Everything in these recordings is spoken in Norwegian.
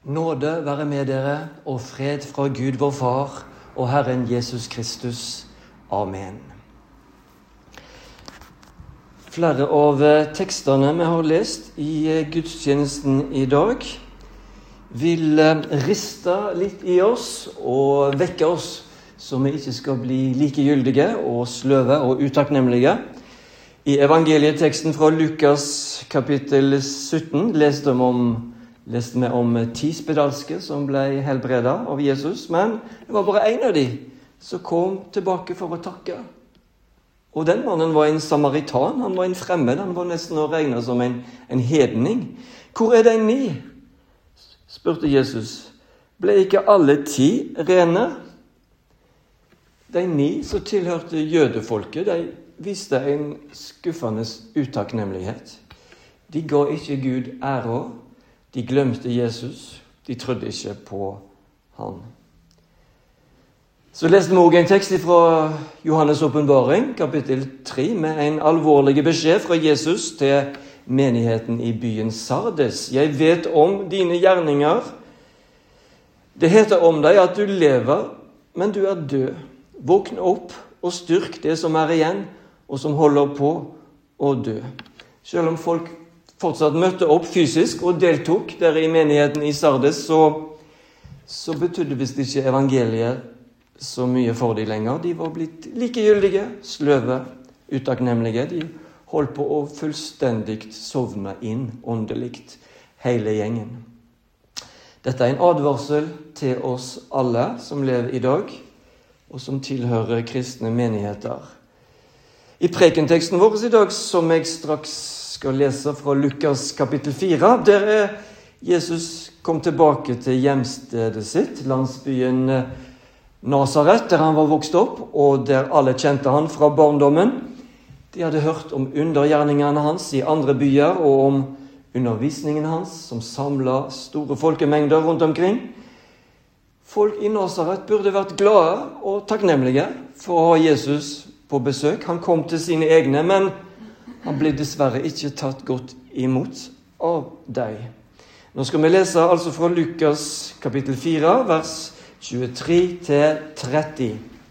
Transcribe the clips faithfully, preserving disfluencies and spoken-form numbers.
Nåde være med dere, og fred fra Gud vår Far og Herren Jesus Kristus. Amen. Flere av tekstene vi har lest i gudstjenesten i dag vil riste litt i oss og vekke oss, så vi ikke skal bli likegyldige og sløve og utakknemlige. I evangelieteksten fra Lukas kapittel sytten leste vi om leste vi om ti spedalske som ble helbredet av Jesus, men det var bare en av de som kom tilbake for å takke. Og den mannen var en samaritan, han var en fremmed, han var nesten å regne som en, en hedning. Hvor er de ni? Spurte Jesus. Ble ikke alle ti rene? De ni som tilhørte jødefolket, de viste en skuffende utakknemlighet. De ga ikke Gud ære. De glemte Jesus. De trodde ikke på han. Så leste vi også en tekst fra Johannes åpenbaring, kapittel tre, med en alvorlig beskjed fra Jesus til menigheten i byen Sardes. Jeg vet om dine gjerninger. Det heter om deg at du lever, men du er død. Våkn opp og styrk det som er igjen, og som holder på å dø. Selv om folk fortsatt møtte opp fysisk og deltok der i menigheten i Sardes, så, så betydde visst ikke evangeliet så mye for dem lenger. De var blitt likegyldige, sløve, utakknemlige. De holdt på å fullstendig sovne inn åndelikt, hele gjengen. Dette er en advarsel til oss alle som lever i dag, og som tilhører kristne menigheter. I prekenteksten vår i dag, som jeg straks skal lese fra Lukas kapittel fire, der er Jesus kom tilbake til hjemstedet sitt, landsbyen Nazaret, der han var vokst opp, og der alle kjente han fra barndommen. De hadde hørt om undergjerningene hans i andre byer, og om undervisningen hans, som samlet store folkemengder rundt omkring. Folk i Nazaret burde vært glade og takknemlige for å ha Jesus på besøk. Han kom til sine egne, men han ble dessverre ikke tatt godt imot av deg. Nå skal vi lese altså fra Lukas kapittel fire, vers tjuetre til tretti.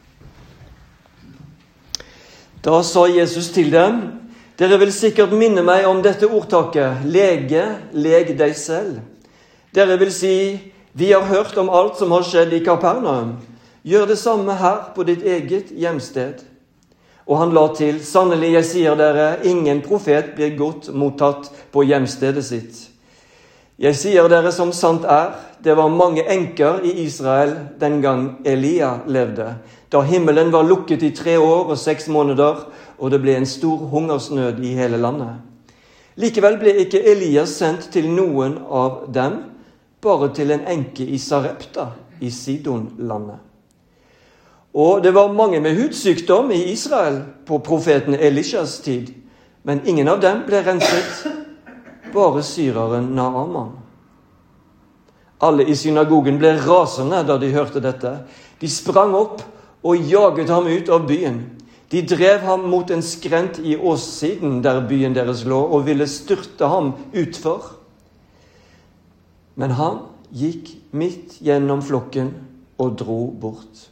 Da sa Jesus til dem: Dere vil sikkert minne meg om dette ordtaket: Lege, leg deg selv. Dere vil si: Vi har hørt om alt som har skjedd i Kapernaum. Gjør det samme her på ditt eget hjemsted. Og han la til: Sannelig, jeg sier dere, ingen profet blir godt mottatt på hjemstedet sitt. Jeg sier dere som sant er, det var mange enker i Israel den gang Elia levde, da himmelen var lukket i tre år og seks måneder, og det ble en stor hungersnød i hele landet. Likevel ble ikke Elias sendt til noen av dem, bare til en enke i Sarepta i Sidonlandet. Og det var mange med hudsykdom i Israel på profeten Elishas tid, men ingen av dem ble renset, bare syreren Naaman. Alle i synagogen ble rasende da de hørte dette. De sprang opp og jaget ham ut av byen. De drev ham mot en skrent i åssiden der byen deres lå, og ville styrte ham utfor. Men han gikk midt gjennom flokken og dro bort.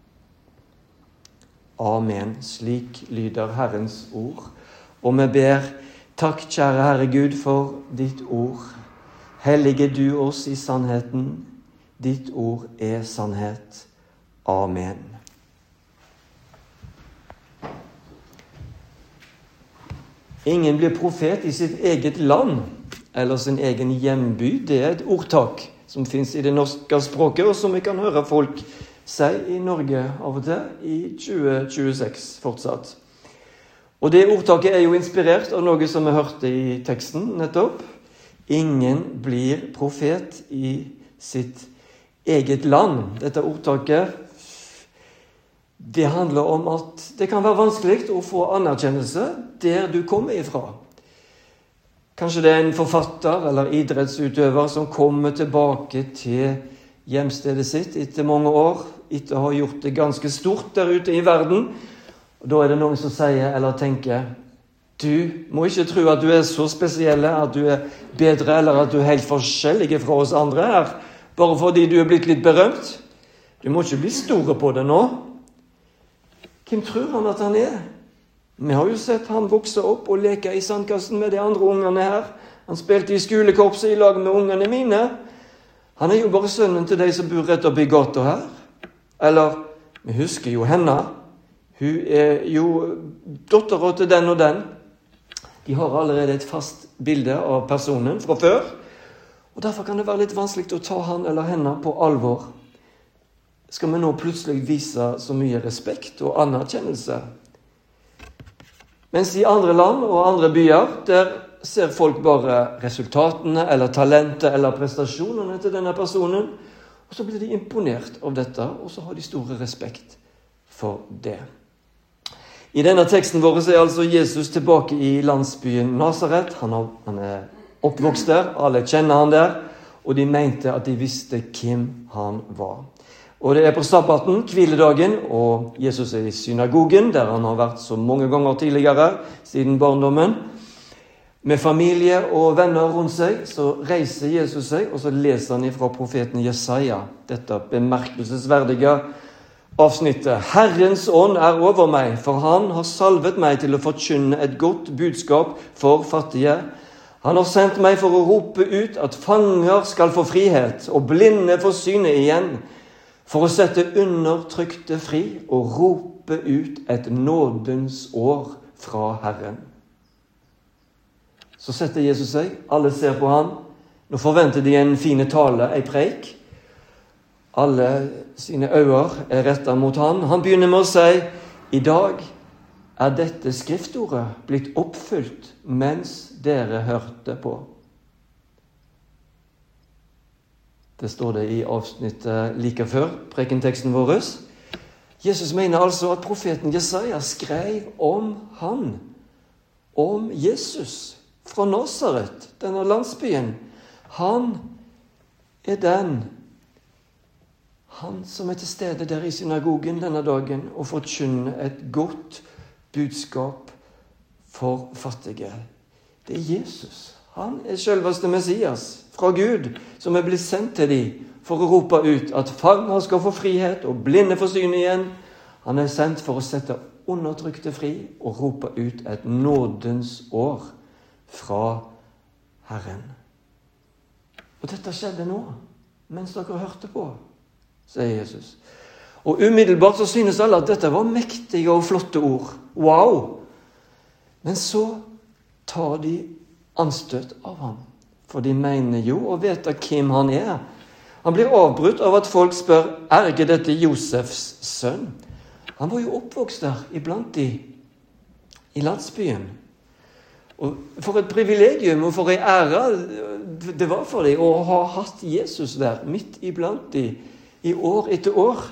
Amen. Slik lyder Herrens ord. Og vi ber: Takk, kjære Herre Gud, for ditt ord. Hellige du oss i sannheten. Ditt ord er sannhet. Amen. Ingen blir profet i sitt eget land eller sin egen hjemby. Det er et ordtak som finnes i det norske språket, og som vi kan høre folk si i Norge av og til i tjue tjueseks fortsatt. Og det ordtaket er jo inspirert av noe som vi hørte i teksten nettopp. Ingen blir profet i sitt eget land. Dette ordtaket, det handler om at det kan være vanskelig å få anerkjennelse der du kommer ifra. Kanskje det er en forfatter eller idrettsutøver som kommer tilbake til hjemstedet sitt etter mange år, etter å ha gjort det ganske stort der ute i verden. Og da er det noen som sier eller tenker: Du må ikke tro at du er så spesielle, at du er bedre, eller at du er helt forskjellige fra oss andre her. bare fordi du er blitt litt berømt. Du må ikke bli store på det nå. Hvem tror han at han er? Vi har jo sett han vokse opp og leke i sandkassen med de andre ungene her. Han spilte i skolekorpset i lag med ungene mine. Han er jo bare sønnen til de som bor rett oppe i gata her. Eller, vi husker jo henne. Hun er jo datteren til den og den. De har allerede et fast bilde av personen fra før. Og derfor kan det være litt vanskelig å ta han eller henne på alvor. Skal vi nå plutselig vise så mye respekt og anerkjennelse? Mens i andre land og andre byer, der ser folk bare resultatene eller talentet eller prestasjonene til denne personen, og så blir de imponert av dette, og så har de store respekt for det. I denne teksten vår er altså Jesus tilbake i landsbyen Nazaret. Han, har, han er oppvokst der, alle kjenner han der, og de mente at de visste hvem han var. Og det er på sabbaten, hviledagen, og Jesus er i synagogen, der han har vært så mange ganger tidligere, siden barndommen. Med familie og venner rundt seg, så reiser Jesus seg, og så leser han ifra profeten Jesaja, dette bemerkelsesverdige avsnittet. Herrens ånd er over meg, for han har salvet meg til å forkynne et godt budskap for fattige. Han har sendt meg for å rope ut at fanger skal få frihet, og blinde få syne igjen, for å sette undertrykte fri og rope ut et nådens år fra Herren. Så setter Jesus seg, alle ser på han. Nå forventer de en fine tale, en preik. Alle sine øyne er rettet mot han. Han begynner med å si, i dag er dette skriftordet blitt oppfylt mens dere hørte på. Det står det i avsnittet like før, prekenteksten vår. Jesus mener altså at profeten Jesaja skrev om han, om Jesus fra Nazaret, denne landsbyen. Han er den, han som er til stede der i synagogen denne dagen og forkynner et godt budskap for fattige. Det er Jesus. Han er selveste Messias fra Gud, som er blitt sendt til dem for å rope ut at fanger skal få frihet og blinde få syn igjen. Han er sendt for å sette undertrykte fri og rope ut et nådens år fra Herren. Og dette skjedde nå, mens dere hørte på, sier Jesus. Og umiddelbart så synes alle at dette var mektige og flotte ord. Wow! Men så tar de anstøt av ham, for de mener jo å vite hvem han er. Han blir avbrutt av at folk spør, er ikke dette Josefs sønn? Han var jo oppvokst der iblant de, i landsbyen. Og for et privilegium og for en ære det var for dem å ha hatt Jesus der, midt iblant de, i år etter år.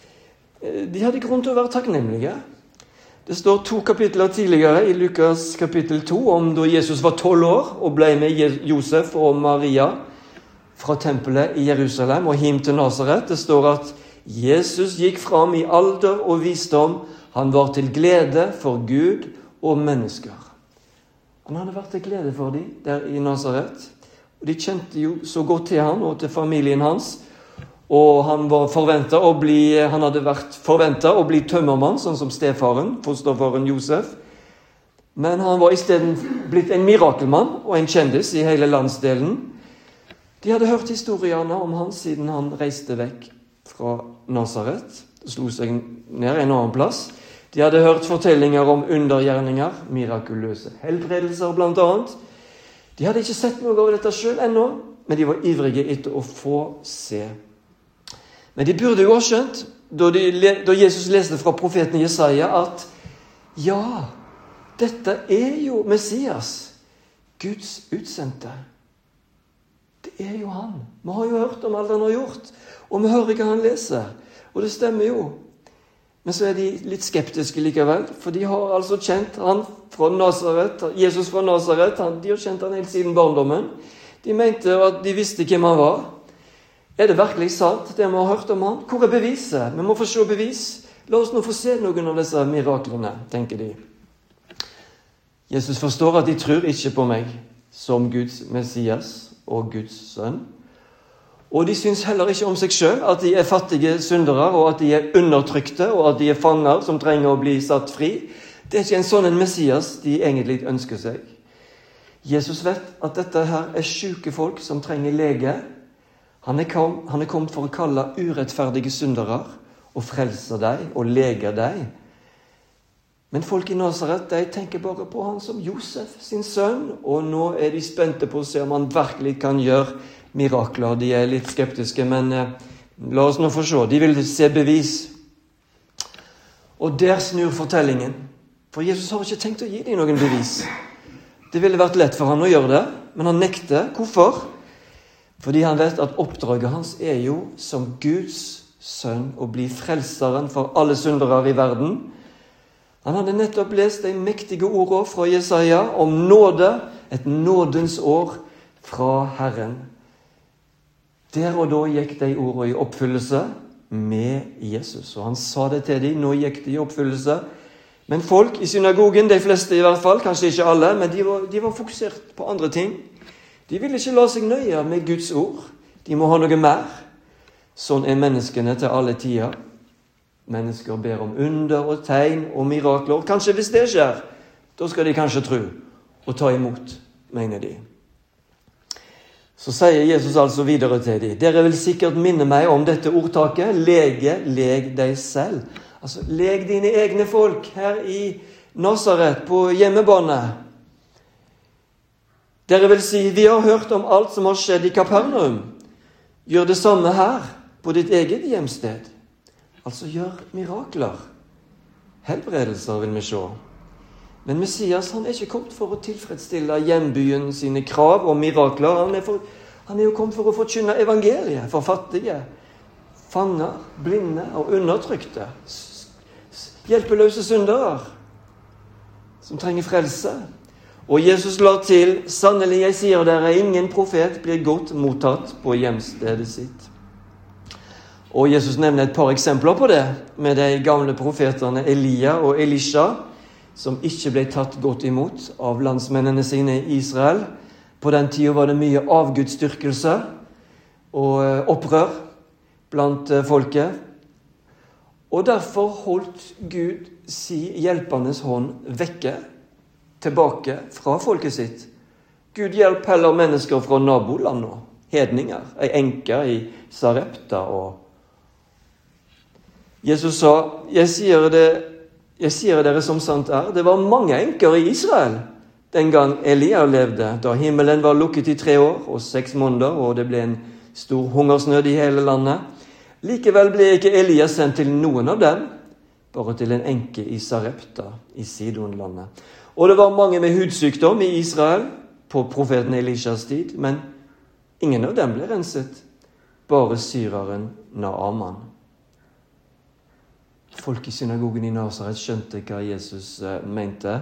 De hadde grunn til å være takknemlige. Det står to kapitler tidligere i Lukas kapittel to om da Jesus var tolv år og ble med Josef og Maria fra tempelet i Jerusalem og hjem til Nazaret. Det står at Jesus gikk fram i alder og visdom. Han var til glede for Gud og mennesker. Han hadde vært til glede for dem der i Nazaret. Og de kjente jo så godt til han og til familien hans. Og han, var forventet å bli, han hadde vært forventet å bli tømmermann, sånn som stefaren, fosterfaren Josef. Men han var i stedet blitt en mirakelmann og en kjendis i hele landsdelen. De hadde hørt historiene om han siden han reiste vekk fra Nazaret og slo seg ned en annen plass. De hadde hørt fortellinger om undergjerninger, mirakuløse helbredelser blant annet. De hadde ikke sett noe av dette selv ennå, men de var ivrige etter å få se. Men de burde jo ha skjønt, da, de, da Jesus leste fra profeten Jesaja, at ja, dette er jo Messias, Guds utsendte. Det er jo han. Vi har jo hørt om alt han har gjort, og vi hører hva han leser. Og det stemmer jo. Men så er de litt skeptiske likevel, for de har altså kjent han fra Nazaret, Jesus fra Nazaret, han, de har kjent han helt siden barndommen. De mente at de visste hvem han var. Er det virkelig sant, det vi har hørt om han? Hvor er beviset? Vi må få se bevis. La oss nå få se noen av disse miraklene, tenker de. Jesus forstår at de tror ikke på meg som Guds Messias og Guds sønn. Og de syns heller ikke om seg selv, at de er fattige syndere, og at de er undertrykte, og at de er fanger som trenger å bli satt fri. Det er ikke en sånn en Messias de egentlig ønsker seg. Jesus vet at dette her er syke folk som trenger lege. Han er, kom, han er kommet for å kalle urettferdige syndere, og frelse deg, og lege deg. Men folk i Nazaret, de tenker bare på han som Josef, sin sønn, og nå er de spente på å se om han virkelig kan gjøre mirakler. De er litt skeptiske, men eh, la oss nå få se. De vil se bevis. Og der snur fortellingen. For Jesus har ikke tenkt å gi dem noen bevis. Det ville vært lett for han å gjøre det, men han nekter. Hvorfor? Fordi han vet at oppdraget hans er jo som Guds sønn å bli frelseren for alle syndere i verden. Han hadde nettopp lest de mektige ordene fra Jesaja om nåde, et nådens år fra Herren. Der og da gikk de ordene i oppfyllelse med Jesus. Og han sa det til dem, nå gikk de i oppfyllelse. Men folk i synagogen, de fleste i hvert fall, kanskje ikke alle, men de var, de var fokusert på andre ting. De ville ikke la seg nøye med Guds ord. De må ha noe mer. Sånn er menneskene til alle tider. Mennesker ber om under og tegn og mirakler. Kanskje hvis det skjer, da skal de kanskje tro og ta imot, mener de. Så sier Jesus altså videre til dem, dere vil sikkert minne meg om dette ordtaket, lege, leg deg selv. Altså, leg dine egne folk her i Nazaret på hjemmebane. Dere vil si, vi har hørt om alt som har skjedd i Kapernaum. Gjør det samme her, på ditt eget hjemsted. Altså, gjør mirakler. Helbredelser vil vi se. Men Messias, han er ikke kommet for å tilfredsstille hjembyen sine krav og mirakler. Han er, for, han er jo kommet for å forkynne evangeliet for fattige, fanger, blinde og undertrykte. Hjelpeløse syndere som trenger frelse. Og Jesus la til, sannelig jeg sier dere, ingen profet blir godt mottatt på hjemstedet sitt. Og Jesus nevner et par eksempler på det, med de gamle profeterne Elia og Elisha, som ikke ble tatt godt imot av landsmennene sine i Israel. På den tiden var det mye avgudsdyrkelse og opprør blant folket. Og derfor holdt Gud si hjelpendes hånd vekke, tilbake fra folket sitt. Gud hjelp heller mennesker fra nabolandet, hedninger, ei enke i Sarepta. Og Jesus sa, jeg sier, det, jeg sier dere som sant er, det var mange enker i Israel den gang Elia levde, da himmelen var lukket i tre år og seks måneder, og det ble en stor hungersnød i hele landet. Likevel ble ikke Elia sendt til noen av dem, bare til en enke i Sarepta, i Sidonlandet. Og det var mange med hudsykdom i Israel på profeten Elishas tid, men ingen av dem ble renset, bare syreren Naaman. Folk i synagogen i Nazaret skjønte hva Jesus mente,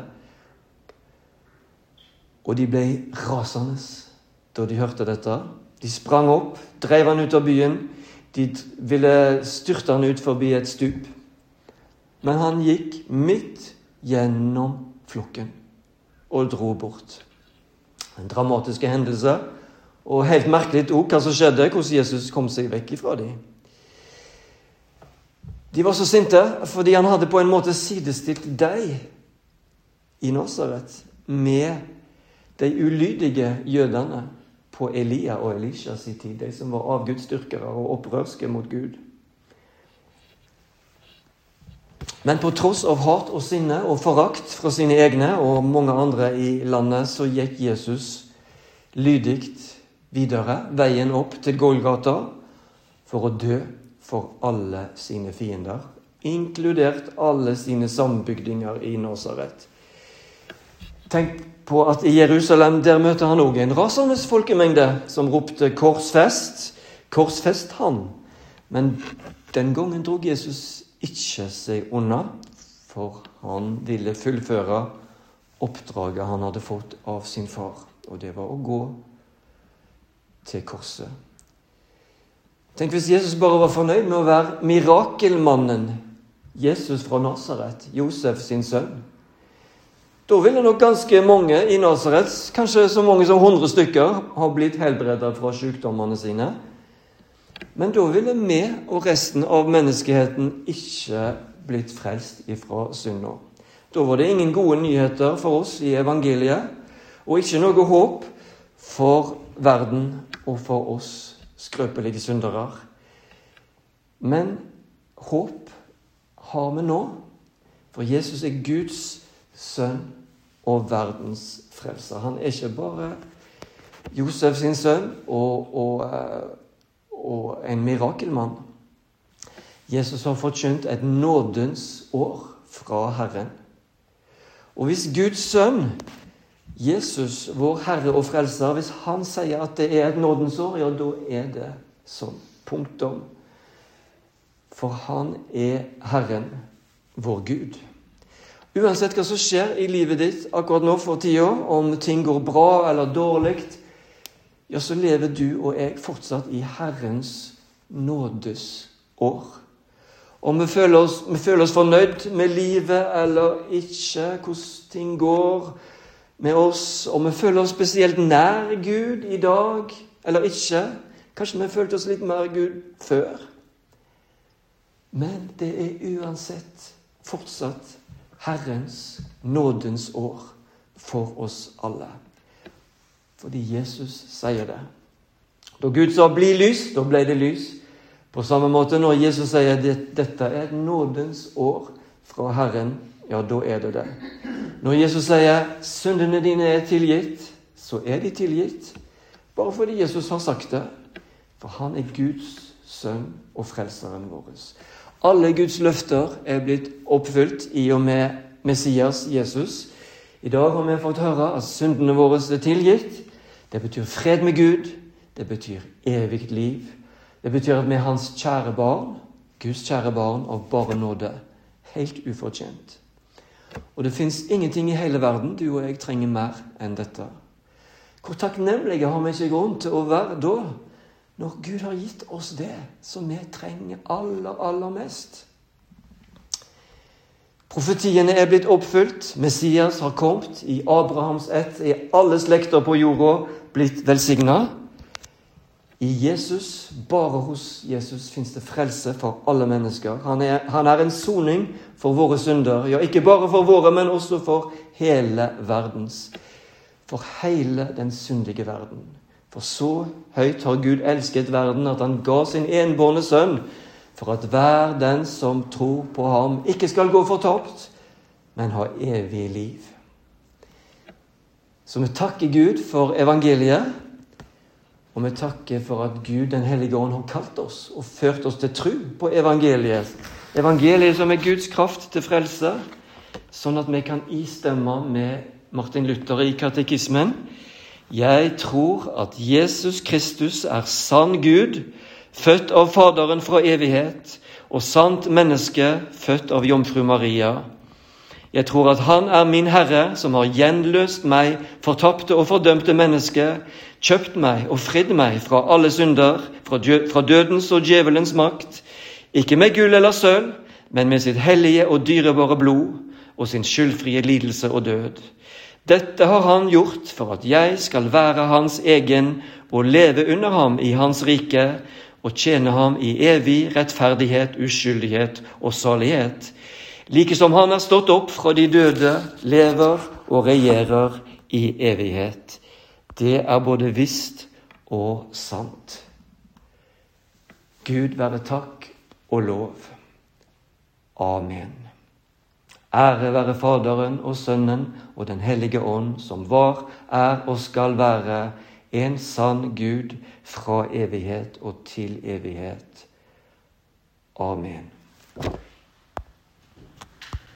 og de ble rasende da de hørte dette. De sprang opp, drev han ut av byen, de ville styrte han ut forbi et stup. Men han gikk midt gjennom flokken og dro bort. En dramatisk hendelse, og helt merkelig også hva som skjedde, hvordan Jesus kom seg vekk ifra dem. De var så sinte, fordi han hadde på en måte sidestilt deg i Nazaret med de ulydige jødene på Elia og Elisha sin tid, de som var avgudsdyrkere og opprørske mot Gud. Men på tross av hat og sinne og forakt fra sine egne og mange andre i landet, så gikk Jesus lydigt videre, veien opp til Golgata, for å dø for alle sine fiender, inkludert alle sine sambygdinger i Nazaret. Tenk på at i Jerusalem, der møter han også en rasende folkemengde som ropte korsfest, korsfest han. Men den gangen drog Jesus ikke seg unna, for han ville fullføre oppdraget han hadde fått av sin far, og det var å gå til korset. Tenk hvis Jesus bare var fornøyd med å være mirakelmannen, Jesus fra Nazaret, Josef sin sønn. Da ville nok ganske mange i Nazaret, kanskje så mange som hundre stykker, ha blitt helbredet fra sykdommene sine. Men da ville vi og resten av menneskeheten ikke blitt frelst ifra synda. Da var det ingen gode nyheter for oss i evangeliet, og ikke noe håp for verden og for oss skrøpelige syndere. Men håp har vi nå, for Jesus er Guds sønn og verdens frelser. Han er ikke bare Josef sin sønn og, og, og en mirakelmann. Jesus har forkynt et nådens år fra Herren. Og hvis Guds sønn, Jesus, vår Herre og frelser, hvis han sier at det er et nådens år, ja, da er det sånn. Punktum. For han er Herren, vår Gud. Uansett hva som skjer i livet ditt akkurat nå for tida, om ting går bra eller dårlig, ja, så lever du og jeg fortsatt i Herrens nådes år. Om vi føler oss, vi føler oss fornøyd med livet eller ikke, hvordan ting går med oss, om vi føler oss spesielt nær Gud i dag eller ikke, kanskje vi følte oss litt mer Gud før. Men det er uansett fortsatt Herrens nådens år for oss alle. Fordi Jesus sier det. Da Gud sa bli lys, da ble det lys. På samme måte når Jesus sier at dette er et nådens år fra Herren, ja, da er det det. Når Jesus sier syndene dine er tilgitt, så er de tilgitt. Bare fordi Jesus har sagt det. For han er Guds sønn og frelseren vår. Alle Guds løfter er blitt oppfylt i og med Messias Jesus. I dag har vi fått høre at syndene våre er tilgitt. Det betyr fred med Gud. Det betyr evigt liv. Det betyr at vi er hans kjære barn, Guds kjære barn av bare nåde, helt ufortjent. Og det finnes ingenting i hele verden du og jeg trenger mer enn dette. Hvor takknemlige har vi ikke grunn til å være da, når Gud har gitt oss det som vi trenger aller, aller mest. Profetiene er blitt oppfylt, Messias har kommet, i Abrahams ett er alle slekter på jorda blitt velsignet. I Jesus, bare hos Jesus, finnes det frelse for alle mennesker. Han er, han er en soning for våre synder. Ja, ikke bare for våre, men også for hele verdens. For hele den syndige verden. For så høyt har Gud elsket verden at han ga sin enbårne sønn, for at hver den som tror på ham ikke skal gå fortapt, men ha evig liv. Så vi takker Gud for evangeliet, og vi takker for at Gud, den hellige ånd, har kalt oss og ført oss til tro på evangeliet. Evangeliet som er Guds kraft til frelse, sånn at vi kan istemme med Martin Luther i katekismen. Jeg tror at Jesus Kristus er sann Gud, født av Faderen fra evighet, og sant menneske, født av Jomfru Maria. Jeg tror at han er min Herre, som har gjenløst meg, fortapte og fordømte menneske, kjøpt meg og fridd meg fra alle synder, fra dødens og djevelens makt, ikke med gull eller sølv, men med sitt hellige og dyrebare blod, og sin skyldfrie lidelse og død. Dette har han gjort for at jeg skal være hans egen og leve under ham i hans rike, og tjene ham i evig rettferdighet, uskyldighet og salighet, like som han er stått opp fra de døde, lever og regjerer i evighet. Det er både visst og sant. Gud være takk og lov. Amen. Ære være Faderen og Sønnen og den hellige ånd, som var, er og skal være en sann Gud fra evighet og til evighet. Amen.